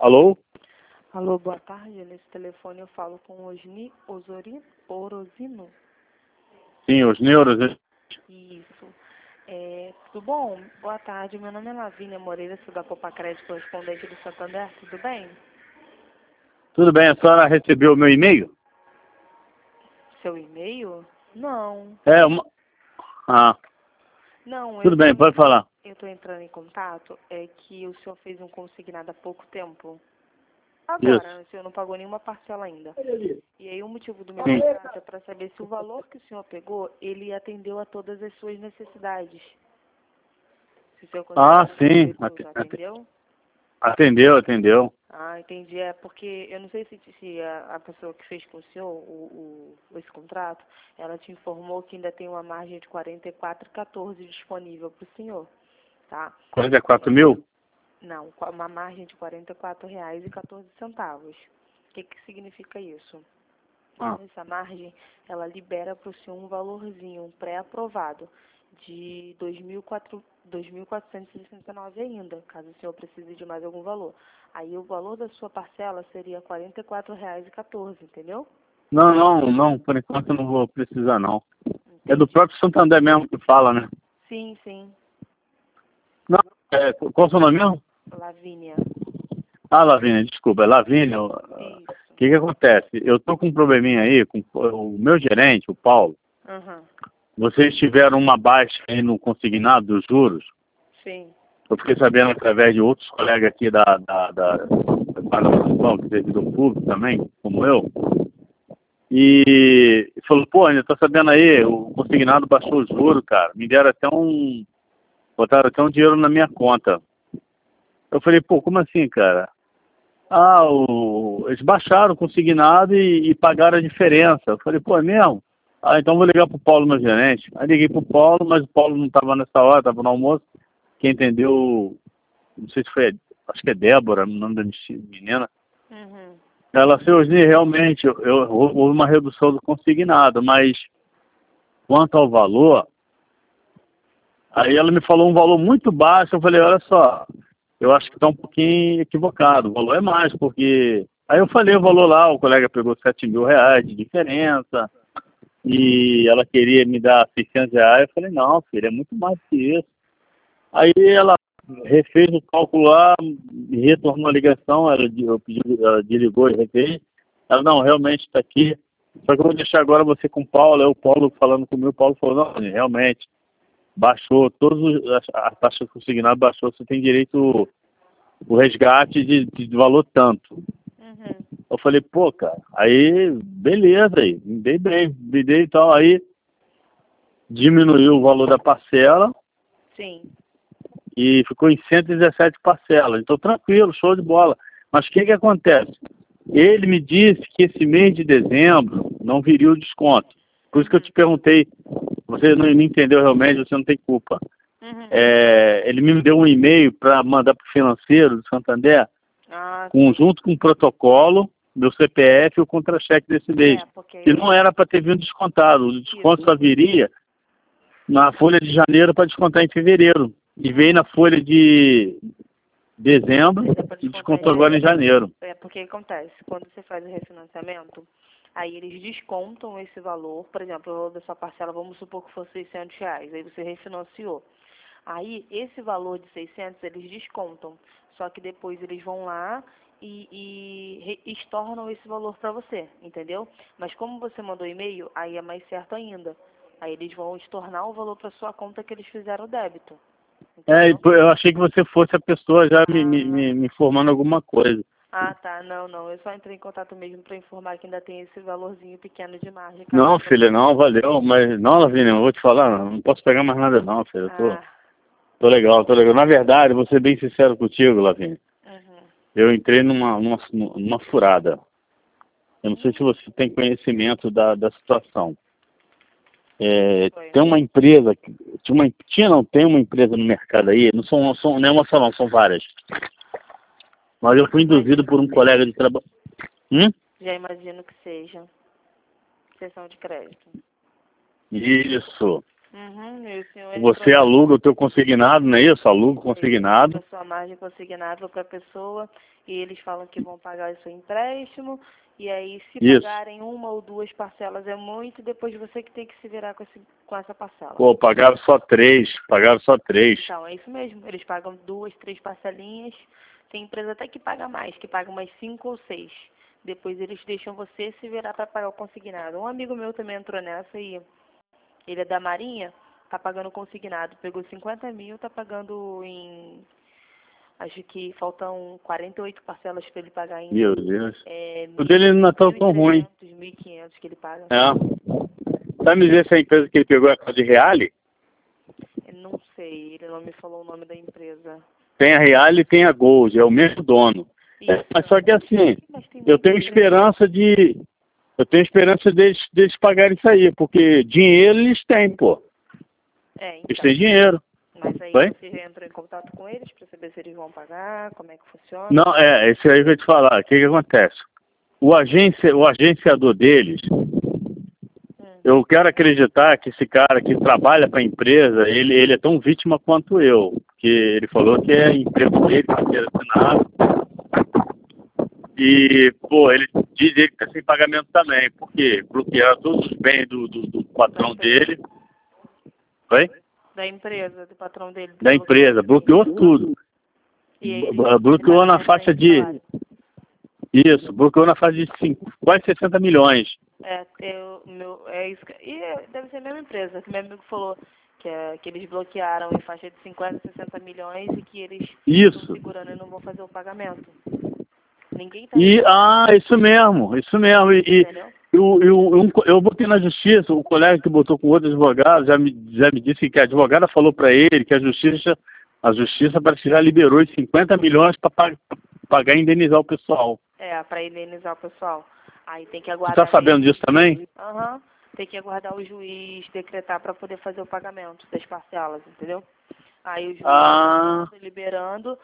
Alô? Alô, boa tarde. Nesse telefone eu falo com Osni Orozino. Sim, os neuros. Isso. Tudo bom? Boa tarde. Meu nome é Lavínia Moreira, sou da Copa Crédito, correspondente do Santander. Tudo bem? Tudo bem, a senhora recebeu o meu e-mail? Seu e-mail? Não. É, uma... Ah, Não, tudo bem, pode falar. eu estou entrando em contato. É que o senhor fez um consignado há pouco tempo. Agora, Isso. o senhor não pagou nenhuma parcela ainda. E aí o motivo do meu Sim. contato é para saber se o valor que o senhor pegou, ele atendeu a todas as suas necessidades. Se o senhor Ah, considera sim. que atendeu? Atendeu. Ah, entendi. É porque eu não sei se a pessoa que fez com o senhor esse contrato, ela te informou que ainda tem uma margem de 44,14 disponível para o senhor, tá? 44 mil? Não, uma margem de R$ 44,14. O que significa isso? Ah, Essa margem, ela libera para o senhor um valorzinho, um pré-aprovado, de 2.469 ainda, caso o senhor precise de mais algum valor. Aí o valor da sua parcela seria R$ 44,14, entendeu? não, por enquanto eu não vou precisar não. É do Entendi. próprio Santander mesmo que fala, né? Sim, sim. Não, qual é o seu nome mesmo? Lavínia. Ah, Lavínia, desculpa, é Lavínia. O Isso. que acontece? Eu tô com um probleminha aí com o meu gerente, o Paulo. Aham. Vocês tiveram uma baixa aí no consignado dos juros. Sim. Eu fiquei sabendo através de outros colegas aqui da Municipal, que é servidor público também, como eu, e falou, pô, ainda tô sabendo aí, o consignado baixou o juro, cara, me deram botaram até um dinheiro na minha conta. Eu falei, pô, como assim, cara? Ah, eles baixaram o consignado e pagaram a diferença. Eu falei, pô, é mesmo? Ah, então vou ligar pro Paulo, meu gerente. Aí liguei pro Paulo, mas o Paulo não estava nessa hora, estava no almoço. Quem entendeu, não sei se foi, acho que é Débora, o nome da menina. Uhum. Ela, seu Osni, realmente, houve uma redução do consignado, mas quanto ao valor, aí ela me falou um valor muito baixo, eu falei, olha só, eu acho que está um pouquinho equivocado, o valor é mais, porque... Aí eu falei o valor lá, o colega pegou R$ 7.000 de diferença, e ela queria me dar R$ 600, eu falei, não, filho, é muito mais que isso. Aí ela refez o cálculo lá, me retornou a ligação, ela desligou e refez. Ela, não, realmente está aqui. Só que eu vou deixar agora você com o Paulo. Aí o Paulo falando comigo, o Paulo falou, não, realmente, baixou, a taxa consignada baixou, você tem direito o resgate de valor tanto. Uhum. Eu falei, pô, cara, aí, beleza aí, me dei e tal, aí diminuiu o valor da parcela, Sim. e ficou em 117 parcelas. Então, tranquilo, show de bola. Mas o que acontece? Ele me disse que esse mês de dezembro não viria o desconto. Por isso que eu te perguntei, você não me entendeu realmente, você não tem culpa. Uhum. Ele me deu um e-mail para mandar para o financeiro do Santander, Ah, sim. junto com o protocolo, meu CPF e o contra-cheque desse mês. Porque Que não era para ter vindo descontado. O desconto isso. só viria na folha de janeiro para descontar em fevereiro. E veio na folha de dezembro Dá pra e descontar em descontou agora em janeiro. porque acontece, quando você faz o refinanciamento, aí eles descontam esse valor, por exemplo, o valor da sua parcela, vamos supor que fosse R$ 600, aí você refinanciou. Aí, esse valor de 600, eles descontam, só que depois eles vão lá e estornam esse valor para você, entendeu? Mas como você mandou e-mail, aí é mais certo ainda. Aí eles vão estornar o valor para sua conta que eles fizeram o débito, entendeu? Eu achei que você fosse a pessoa já Ah, me informando alguma coisa. Ah, tá. Não. Eu só entrei em contato mesmo para informar que ainda tem esse valorzinho pequeno de margem, caso Não, o senhor filha, não, precise. valeu, mas não, Lavínia, eu vou te falar, não posso pegar mais nada não, filha, Ah, tô legal, tô legal. Na verdade, vou ser bem sincero contigo, Lavínia, uhum. eu entrei numa furada. Eu não sei se você tem conhecimento da situação. Foi. Tem uma empresa, tem uma empresa no mercado aí, não é uma só não, são várias. Mas eu fui induzido Imagino por que um seja. colega de trabalho. Hum? Já imagino que seja. Sessão de crédito. Isso. Uhum, e o senhor Você entrou aluga o teu consignado, não é isso? Aluga o consignado. a sua margem consignável para a pessoa e eles falam que vão pagar o seu empréstimo. E aí, se Isso. pagarem uma ou duas parcelas é muito, depois você que tem que se virar com essa parcela. Pô, pagaram só três. Pagaram só três. Então, é isso mesmo. Eles pagam duas, três parcelinhas. Tem empresa até que paga mais, que paga umas 5 ou 6. Depois eles deixam você se virar para pagar o consignado. Um amigo meu também entrou nessa e ele é da Marinha, tá pagando consignado. Pegou 50 mil, tá pagando em... Acho que faltam 48 parcelas para ele pagar ainda. Meu Deus. É O dele não tá tão ruim. 1.300, 1.500 que ele paga. É. Sabe me dizer se a empresa que ele pegou é a de Reale? Eu não sei, ele não me falou o nome da empresa. Tem a Reale e tem a Gold, é o mesmo dono. Isso. Mas só que assim, Mas tem eu muita tenho empresa. esperança de. Eu tenho esperança deles pagarem isso aí, porque dinheiro eles têm, pô. É, Eles então. têm dinheiro. Mas aí Vai? você já entrou em contato com eles para saber se eles vão pagar, como é que funciona? Não, esse aí que eu ia te falar. O que que acontece? O agenciador deles, Hum. eu quero acreditar que esse cara que trabalha para a empresa, ele é tão vítima quanto eu. Porque ele falou que é emprego dele, carteira assinada. E, pô, ele diz ele que tá sem pagamento também. Por quê? Bloquearam todos os bens do patrão dele. Vai? Da empresa, do patrão dele. Da empresa. Bloqueou tudo. E aí eles não Bloqueou na pagamento faixa ainda de... salário. Isso, bloqueou na faixa de quase 60 milhões. É isso. Deve ser a mesma empresa, que meu amigo falou que eles bloquearam em faixa de 50, 60 milhões e que eles Isso. estão segurando e não vão fazer o pagamento. Ninguém tá Isso mesmo, isso mesmo. entendeu? Eu botei na justiça, o colega que botou com outro advogado já me disse que a advogada falou para ele que a justiça parece que já liberou os 50 milhões para pagar e indenizar o pessoal. Para indenizar o pessoal. Aí tem que Você aguardar está sabendo mesmo. disso também? Aham. Tem que aguardar o juiz decretar para poder fazer o pagamento das parcelas, entendeu? Aí o juiz liberando,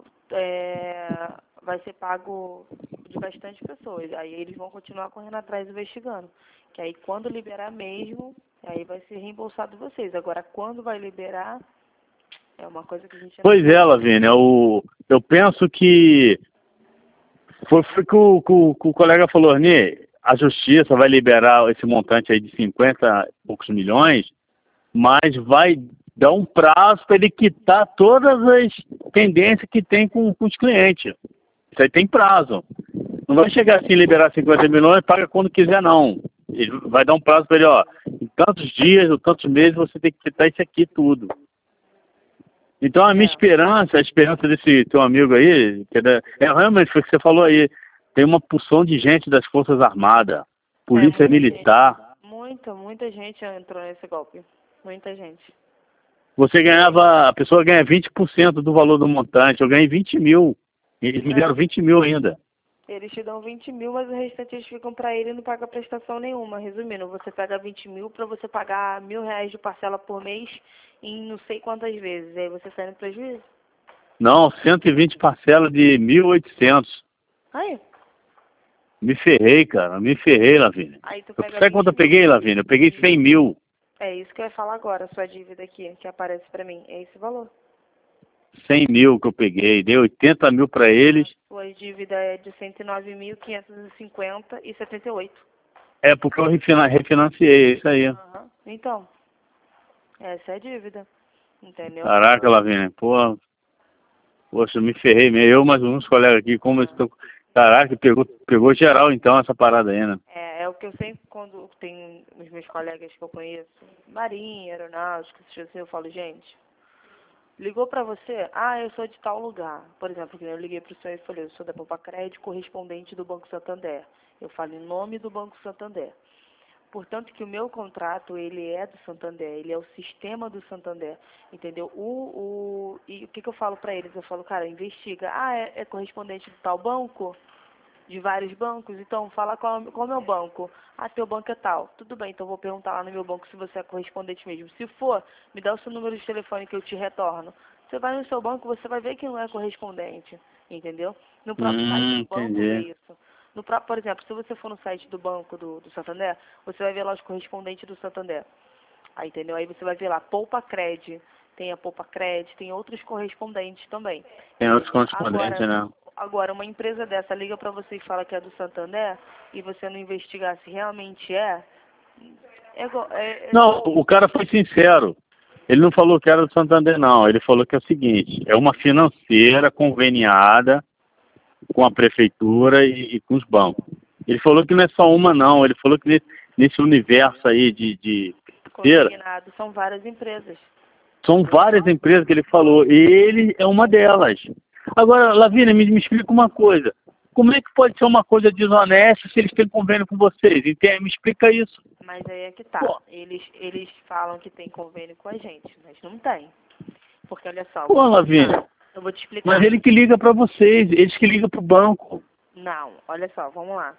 vai ser pago de bastante pessoas. Aí eles vão continuar correndo atrás investigando. Que aí quando liberar mesmo, aí vai ser reembolsado vocês. Agora quando vai liberar, é uma coisa que a gente não Pois é, sabe. Lavínia, eu penso que foi que o colega falou, Arnê, a justiça vai liberar esse montante aí de 50 e poucos milhões, mas vai dar um prazo para ele quitar todas as pendências que tem com os clientes. Isso aí tem prazo. Não vai chegar assim, liberar 50 milhões e paga quando quiser, não. Ele vai dar um prazo para ele, ó, em tantos dias ou tantos meses você tem que quitar isso aqui tudo. Então a minha esperança, a esperança desse teu amigo aí, realmente foi o que você falou aí, tem uma porção de gente das Forças Armadas, Polícia Militar. Muita gente entrou nesse golpe. Muita gente. A pessoa ganha 20% do valor do montante, eu ganhei 20 mil. Eles me deram 20 mil ainda. Eles te dão 20 mil, mas o restante eles ficam para ele e não paga prestação nenhuma. Resumindo, você pega 20 mil para você pagar R$ 1.000 de parcela por mês em não sei quantas vezes. Aí você sai no prejuízo. Não, 120 parcelas de 1.800. Aí. Me ferrei, cara. Me ferrei, Lavínia. Aí tu pega Sabe quanto eu peguei, Lavínia? Eu peguei 100 mil. É isso que eu ia falar agora, a sua dívida aqui, que aparece para mim. É esse valor. 100 mil que eu peguei. Dei 80 mil para eles. Sua dívida é de 109.550,78. É porque eu refinanciei, é isso aí. Então, essa é a dívida. Entendeu? Caraca, Lavínia. Pô, poxa, me ferrei mesmo. Eu mais uns colegas aqui, como eu estou... Caraca, pegou geral então essa parada aí, né? É o que eu sempre, quando tem os meus colegas que eu conheço, Marinha, Aeronáutica, eu falo, gente, ligou pra você? Ah, eu sou de tal lugar. Por exemplo, eu liguei pro senhor e falei, eu sou da Popacred, correspondente do Banco Santander. Eu falo em nome do Banco Santander. Portanto, que o meu contrato, ele é do Santander, ele é o sistema do Santander, entendeu? E o que eu falo pra eles? Eu falo, cara, investiga. Ah, é correspondente de tal banco? De vários bancos? Então, fala qual é o meu banco. Ah, teu banco é tal. Tudo bem, então vou perguntar lá no meu banco se você é correspondente mesmo. Se for, me dá o seu número de telefone que eu te retorno. Você vai no seu banco, você vai ver que não é correspondente, entendeu? No próprio site do banco vê isso. No próprio, por exemplo, se você for no site do banco do Santander, você vai ver lá os correspondentes do Santander. Aí, entendeu? Aí você vai ver lá, Poupa Cred, tem a Poupa Cred, tem outros correspondentes também. Tem outros correspondentes, né? Agora, uma empresa dessa liga para você e fala que é do Santander e você não investigar se realmente Não, o cara foi sincero. Ele não falou que era do Santander, não. Ele falou que é o seguinte, é uma financeira conveniada com a prefeitura e com os bancos. Ele falou que não é só uma, não. Ele falou que nesse universo aí de consignado, são várias empresas. São várias empresas que ele falou. E ele é uma delas. Agora, Lavínia, me explica uma coisa. Como é que pode ser uma coisa desonesta se eles têm convênio com vocês? Me explica isso. Mas aí é que tá. Eles falam que tem convênio com a gente, mas não tem. Porque olha só. Pô, Lavínia. Eu vou te explicar. Mas ele que liga para vocês, eles que ligam para o banco. Não, olha só, vamos lá.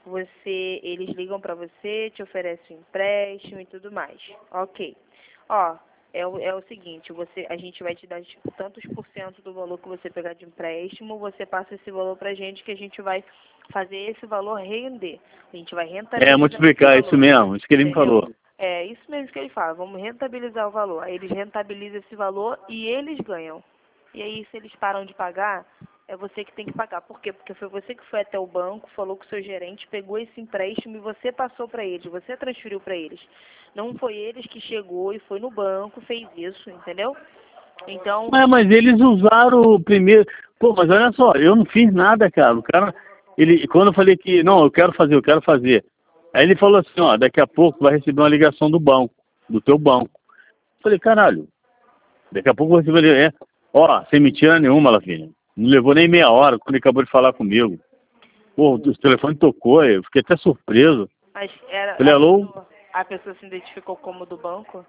Eles ligam para você, te oferecem um empréstimo e tudo mais. Ok. Ó, é o seguinte, a gente vai te dar tantos por cento do valor que você pegar de empréstimo, você passa esse valor pra gente que a gente vai fazer esse valor render. A gente vai rentabilizar. Multiplicar, isso mesmo, isso que ele me falou. É, isso mesmo que ele fala, vamos rentabilizar o valor. Aí eles rentabilizam esse valor e eles ganham. E aí, se eles param de pagar, é você que tem que pagar. Por quê? Porque foi você que foi até o banco, falou com o seu gerente, pegou esse empréstimo e você passou para eles, você transferiu para eles. Não foi eles que chegou e foi no banco, fez isso, entendeu? Então... Mas eles usaram o primeiro... Pô, mas olha só, eu não fiz nada, cara. O cara, quando eu falei que, não, eu quero fazer. Aí ele falou assim, ó, daqui a pouco vai receber uma ligação do banco, do teu banco. Eu falei, caralho, daqui a pouco eu vou receber... Ó, sem mentira nenhuma, Lavínia. Não levou nem meia hora quando ele acabou de falar comigo. Pô, o telefone tocou, eu fiquei até surpreso. Mas falei, alô? A pessoa se identificou como do banco?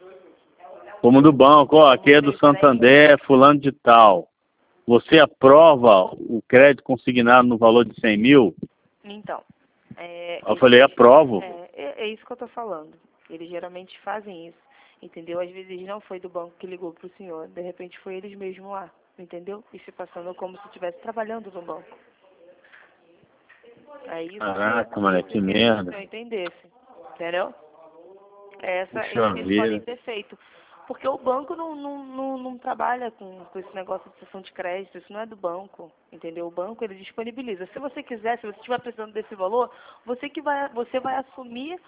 Como do banco, ó, aqui é do Santander, fulano de tal. Você aprova o crédito consignado no valor de 100 mil? Então. Eu falei, aprovo. É isso que eu tô falando. Eles geralmente fazem isso. Entendeu? Às vezes não foi do banco que ligou pro senhor. De repente foi eles mesmos lá. Entendeu? E se passando como se estivesse trabalhando no banco. É isso. Caraca, mano, que merda. Se eu entendesse. Entendeu? Eles podem ter feito. Porque o banco não trabalha com esse negócio de cessão de crédito. Isso não é do banco. Entendeu? O banco, ele disponibiliza. Se você quiser, se você estiver precisando desse valor, você vai assumir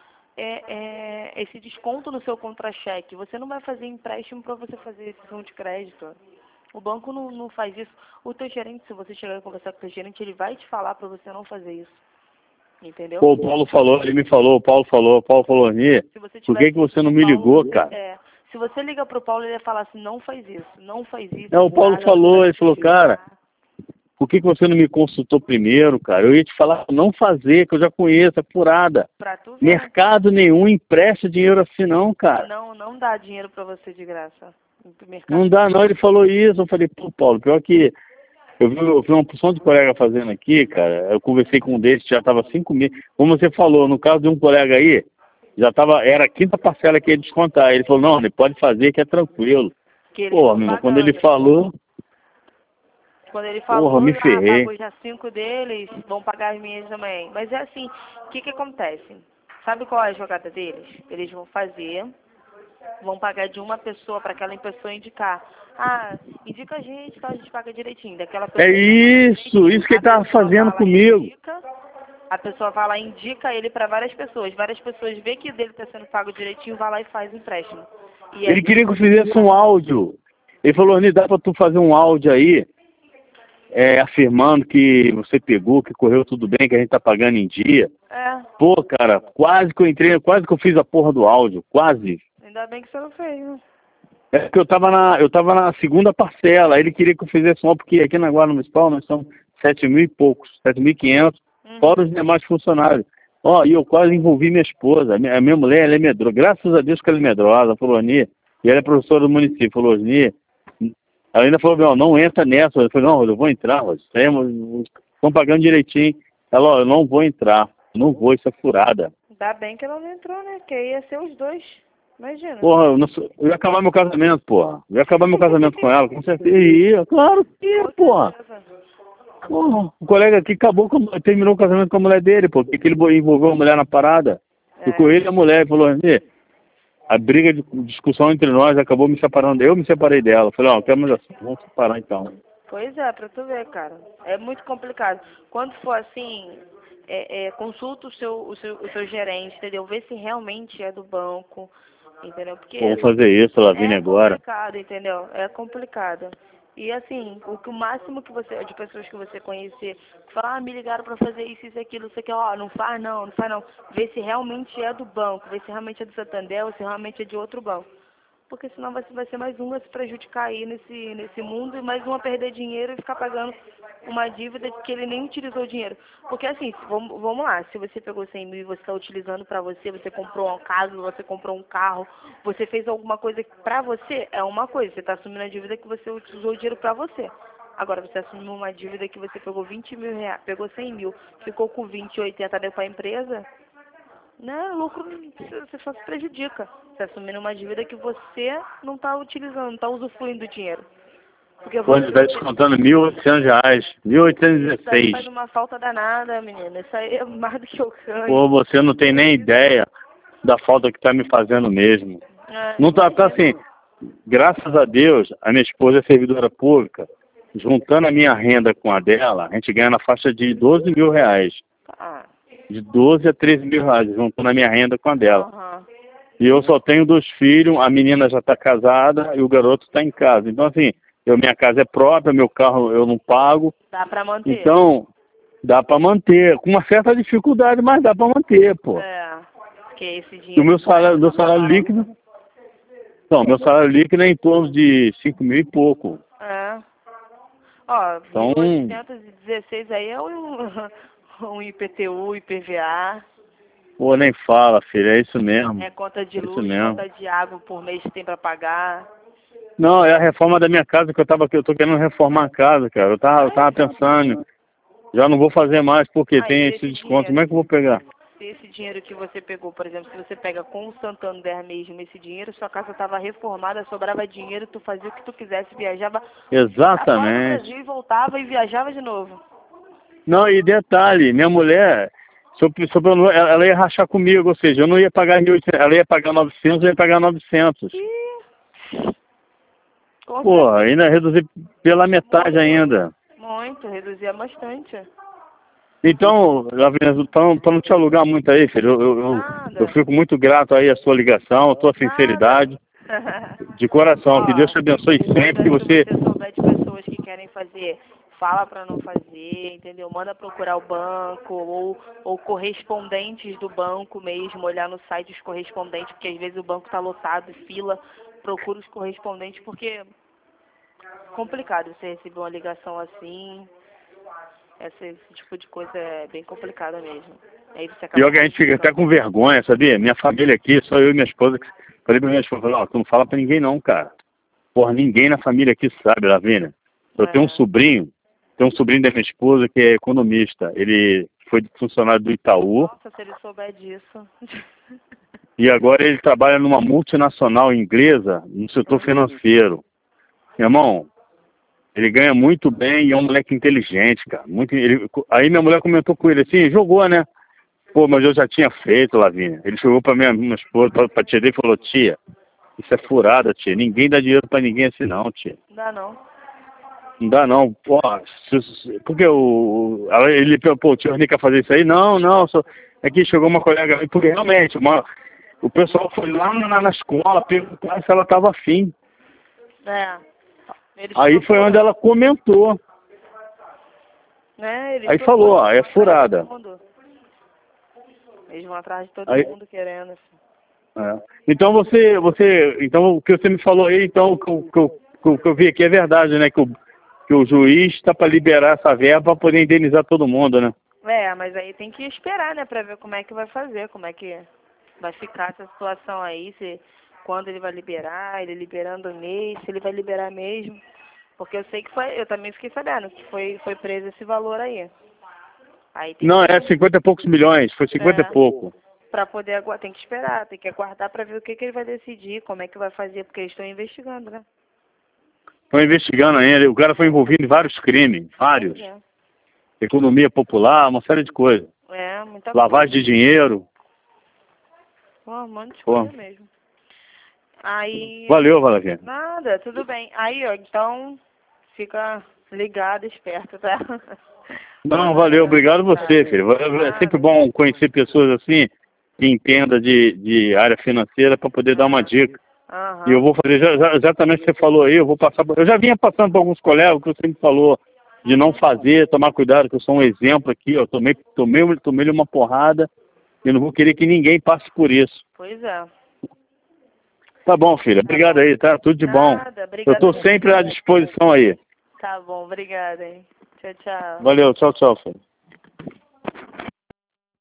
esse desconto no seu contra-cheque. Você não vai fazer empréstimo para você fazer cessão de crédito. O banco não faz isso. O teu gerente, se você chegar e conversar com o teu gerente, ele vai te falar para você não fazer isso. Entendeu? Pô, o Paulo falou, o Paulo falou, Nê, por que você não me ligou, cara? Se você liga pro Paulo, ele vai falar assim, não faz isso. O Paulo falou, ele falou, cara, por que você não me consultou primeiro, cara? Eu ia te falar não fazer, que eu já conheço, é furada. Mercado nenhum empresta dinheiro assim não, cara. Não dá dinheiro pra você de graça. Não dá não, ele falou isso. Eu falei, pô, Paulo, pior que eu vi uma porção de colega fazendo aqui, cara. Eu conversei com um deles que já estava 5 meses. Como você falou, no caso de um colega aí, era a 5ª parcela que ia descontar. Ele falou, não, ele pode fazer que é tranquilo. Pô, meu irmão, quando ele falou... Quando ele falou, porra, me ferrei. Pagou já 5 deles, vão pagar as minhas também. Mas é assim, o que acontece? Sabe qual é a jogada deles? Eles vão pagar de uma pessoa para aquela pessoa indicar. Ah, indica a gente, tá? A gente paga direitinho. Daquela pessoa isso que ele tava fazendo comigo. A pessoa vai lá e indica ele para várias pessoas. Várias pessoas vê que o dele está sendo pago direitinho, vai lá e faz o empréstimo. Ele queria que eu fizesse um áudio. Ele falou, Nê, dá para tu fazer um áudio aí, afirmando que você pegou, que correu tudo bem, que a gente tá pagando em dia. Pô, cara, quase que eu fiz a porra do áudio, quase. Ainda bem que você não fez, né? É que eu tava na segunda parcela, ele queria que eu fizesse um, porque aqui na Guarda Municipal nós somos 7.000 e poucos, 7.500, fora os demais funcionários. Ó, e eu quase envolvi minha esposa, a minha mulher, ela é medrosa, graças a Deus que ela é medrosa, falou, Nê, e ela é professora do município, falou, Nê, ela ainda falou, não entra nessa, eu falei, não, eu vou entrar, estão pagando direitinho. Ela, ó, eu não vou entrar, não vou, isso é furada. Ainda bem que ela não entrou, né, que ia ser os dois. Imagina. Porra, eu ia acabar meu casamento, porra. Eu ia acabar meu casamento com ela, com certeza. Claro que ia, porra. Porra, o colega aqui terminou o casamento com a mulher dele, porque ele envolveu a mulher na parada. E com ele a mulher falou, a briga de discussão entre nós acabou me separando. Eu me separei dela. Falei, ó, não quero mais assim, vamos separar então. Pois é, pra tu ver, cara. É muito complicado. Quando for assim, consulta o seu gerente, entendeu? Vê se realmente é do banco, entendeu? Porque Vamos fazer isso, Lavínia, é agora. complicado, entendeu? É complicado. E assim, o máximo que você, de pessoas que você conhecer, que fala, me ligaram pra fazer isso, aquilo, isso aqui, ó, não faz não, não faz não. Vê se realmente é do banco, vê se realmente é do Santander ou se realmente é de outro banco. Porque senão vai ser mais um a se prejudicar aí nesse mundo e mais um a perder dinheiro e ficar pagando uma dívida que ele nem utilizou o dinheiro. Porque assim, vamos lá, se você pegou 100 mil e você está utilizando para você, você comprou uma casa, você comprou um carro, você fez alguma coisa para você, é uma coisa, você está assumindo a dívida que você utilizou o dinheiro para você. Agora, você assumiu uma dívida que você pegou 20 mil reais, pegou 100 mil, ficou com 20, 80 deu para a empresa, não, lucro, você só se prejudica. Você assumindo uma dívida que você não está utilizando, não está usufruindo do dinheiro. Porque Quando está descontando R$ 1.800, isso aí faz 1.816. uma falta danada, menina. Isso aí é mais do que eu ganho. Pô, você não tem nem ideia da falta que está me fazendo mesmo. Não tá assim, graças a Deus, a minha esposa é servidora pública. Juntando a minha renda com a dela, a gente ganha na faixa de R$ 12 mil. Ah, De 12 a 13 mil reais, juntando a minha renda com a dela. aham. E eu só tenho 2 filhos, a menina já está casada e o garoto está em casa. Então, assim, minha casa é própria, meu carro eu não pago. Dá pra manter. Então, dá para manter. Com uma certa dificuldade, mas dá para manter, pô. É, porque esse E o dinheiro... meu salário líquido... Não, meu salário líquido é em torno de 5 mil e pouco. É. Ó, Então, 1.816 aí é um IPTU, IPVA. pô, nem fala, filho, é isso mesmo. É conta de É isso luz, mesmo. conta de água por mês que tem pra pagar. Não, é a reforma da minha casa que eu tô querendo reformar a casa, cara. Eu tava pensando, já não vou fazer mais porque tem esse desconto. Como é que eu vou pegar? Se esse dinheiro que você pegou, por exemplo, se você pega com o Santander mesmo esse dinheiro, sua casa estava reformada, sobrava dinheiro, tu fazia o que tu quisesse, viajava pra fora do Exatamente. Brasil e voltava e viajava de novo. Não, e detalhe, minha mulher, ela ia rachar comigo, ou seja, eu não ia pagar 1.800, ela ia pagar 900, eu ia pagar 900. Com Pô, certeza. ainda reduzir pela metade ainda. Muito, reduzia bastante. Então, para não te alugar muito aí, filho, eu Nada, fico muito grato aí à sua ligação, à tua nada. sinceridade, de coração. Que Deus Ó, te abençoe sempre, que se você... você souber de pessoas que querem fazer, fala para não fazer, entendeu? Manda procurar o banco ou correspondentes do banco mesmo, olhar no site os correspondentes, porque às vezes o banco está lotado, fila, procura os correspondentes, porque é complicado você receber uma ligação assim, esse tipo de coisa é bem complicada mesmo. Aí você acaba Pior que a gente fica até com vergonha, sabia? Minha família aqui, só eu e minha esposa. Falei pra minha esposa, ó, tu não fala pra ninguém não, cara. Porra, ninguém na família aqui sabe, Lavínia. Eu tenho um sobrinho da minha esposa que é economista. Ele foi funcionário do Itaú Nossa, se ele souber disso. e agora ele trabalha numa multinacional inglesa no setor financeiro. Meu irmão, ele ganha muito bem e é um moleque inteligente, cara. Aí minha mulher comentou com ele assim, jogou, né? Pô, mas eu já tinha feito, Lavínia. Ele chegou pra minha esposa, pra tia dele e falou, tia, isso é furada, tia. Ninguém dá dinheiro pra ninguém assim não, tia. Não dá não. Não dá não. Pô, porque ele, pô, o tio Arni quer fazer isso aí? Não, não, é que chegou uma colega, porque realmente, o pessoal foi lá na escola, perguntar se ela tava afim. É. Eles Aí foi onde ela comentou. Eles Aí falou, ó, é atrás de furada. todo mundo. Eles vão atrás de todo Aí, mundo querendo. Assim. Então então o que você me falou aí, então o que eu vi aqui é verdade, né? Que o juiz está para liberar essa verba para poder indenizar todo mundo, né? Mas aí tem que esperar, né, pra ver como é que vai fazer, como é que vai ficar essa situação aí, se quando ele vai liberar, ele liberando o mês, se ele vai liberar mesmo. Porque eu sei que eu também fiquei sabendo que foi preso esse valor aí. Aí tem Não, que, é 50 e poucos milhões, foi 50 e pouco. pra poder aguardar, tem que esperar, tem que aguardar pra ver o que ele vai decidir, como é que vai fazer, porque eles estão investigando, né? Estão investigando ainda, o cara foi envolvido em vários crimes, vários. Pois é. Economia popular, uma série de coisas. Muita Lavagem de dinheiro. coisa. Um monte de Pô. coisa mesmo. Aí... Valeu, Valentina. Nada, tudo bem. Aí, ó, então, fica ligado, esperto, tá? Não, valeu. Obrigado você, filho. É sempre bom conhecer pessoas assim, que entendam de área financeira para poder dar uma dica. E eu vou fazer exatamente o que você falou aí, eu vou passar. Eu já vinha passando por alguns colegas que você me falou de não fazer, tomar cuidado, que eu sou um exemplo aqui, eu tomei uma porrada e não vou querer que ninguém passe por isso. Pois é. Tá bom, filha. Obrigado aí, tá? Tudo de bom. Nada, Eu estou sempre à disposição aí. Tá bom, obrigada, hein? Tchau, tchau. Valeu, tchau, tchau, filho.